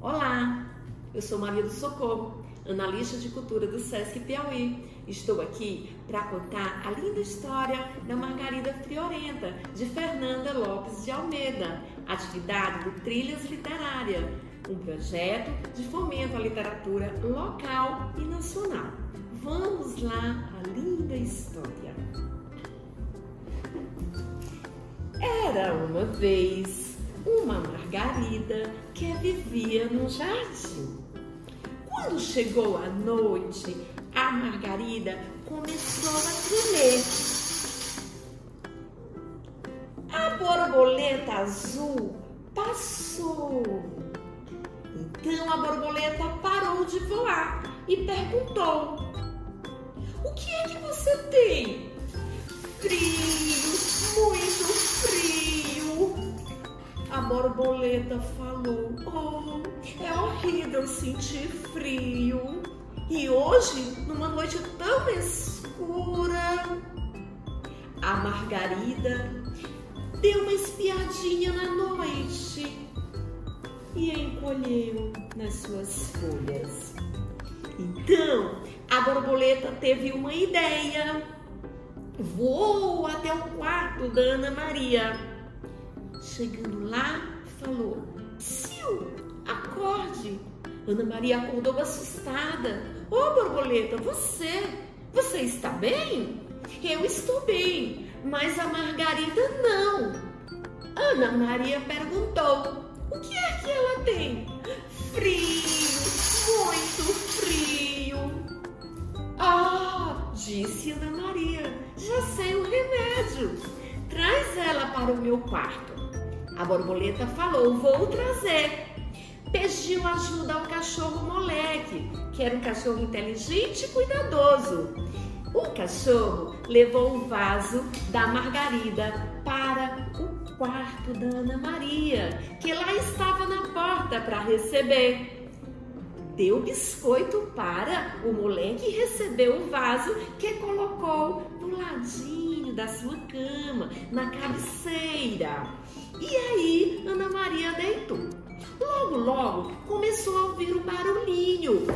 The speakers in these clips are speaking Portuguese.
Olá, eu sou Maria do Socorro, analista de cultura do Sesc Piauí. Estou aqui para contar a linda história da Margarida Friorenta, de Fernanda Lopes de Almeida, atividade do Trilhas Literária, um projeto de fomento à literatura local e nacional. Vamos lá, a linda história. Era uma vez uma Margarida que vivia num jardim. Quando chegou a noite, a Margarida começou a tremer. A borboleta azul passou. Então a borboleta parou de voar e perguntou: "O que é que você tem?" "Frio, muito frio." A borboleta falou: "Oh, é horrível sentir frio. E hoje, numa noite tão escura." A Margarida deu uma espiadinha na noite e encolheu nas suas folhas. Então, a borboleta teve uma ideia. Voou até o quarto da Ana Maria. Chegando lá, falou: "Psiu, acorde." Ana Maria acordou assustada. "Ô, borboleta, você está bem?" "Eu estou bem, mas a Margarida não." Ana Maria perguntou: "O que é que ela tem?" "Frio, muito frio." "Ah," disse Ana Maria, "já sei o remédio. Traz ela para o meu quarto." A borboleta falou: "Vou trazer." Pediu ajuda ao cachorro moleque, que era um cachorro inteligente e cuidadoso. O cachorro levou o vaso da Margarida para o quarto da Ana Maria, que lá estava na porta para receber. Deu biscoito para o moleque e recebeu o vaso, que colocou do ladinho da sua cama, na cabeceira. E aí Ana Maria deitou. Logo começou a ouvir um barulhinho.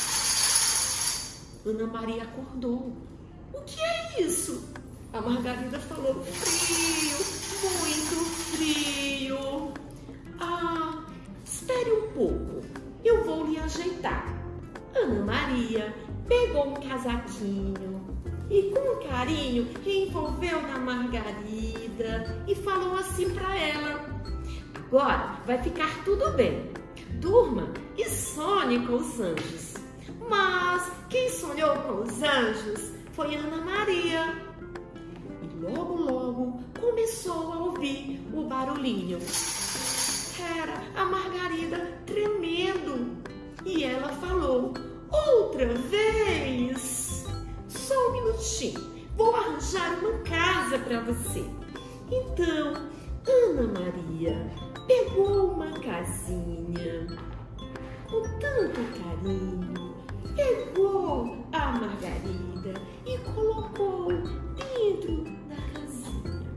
Ana Maria acordou. "O que é isso?" A Margarida falou: "Frio, muito frio." "Ah, espere um pouco, eu vou lhe ajeitar." Ana Maria pegou um casaquinho e com carinho envolveu na Margarida e falou assim para ela: "Agora vai ficar tudo bem. Durma e sonhe com os anjos." Mas quem sonhou com os anjos foi Ana Maria. E logo começou a ouvir o barulhinho. Era a Margarida tremendo. E ela falou: "Outra vez? Só um minutinho, vou arranjar uma casa para você." Então Ana Maria pegou uma casinha com tanto carinho, pegou a Margarida e colocou dentro da casinha.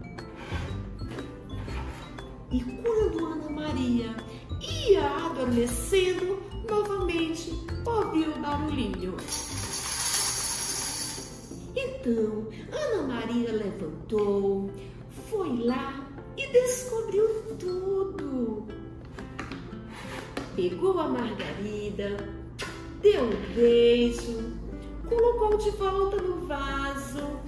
E quando Ana Maria ia adormecendo, novamente ouviu o barulhinho. Então Ana Maria levantou, foi lá e descobriu tudo. Pegou a Margarida, deu um beijo, colocou de volta no vaso.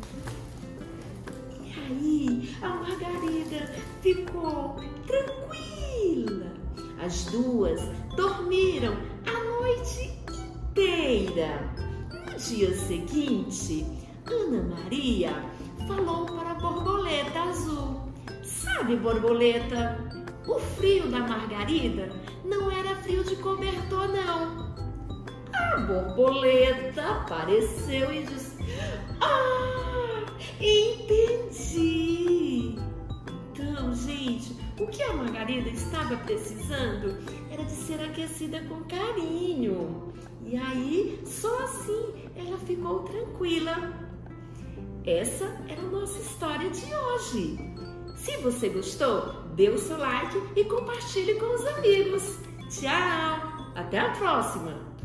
E aí a Margarida ficou tranquila. As duas dormiram a noite inteira. No dia seguinte, Ana Maria falou para a borboleta azul: "Sabe, borboleta, o frio da Margarida não era frio de cobertor, não." A borboleta apareceu e disse: "Ah, entendi." Então, gente, o que a Margarida estava precisando era de ser aquecida com carinho. E aí, só assim, ela ficou tranquila. Essa era a nossa história de hoje. Se você gostou, dê o seu like e compartilhe com os amigos. Tchau! Até a próxima!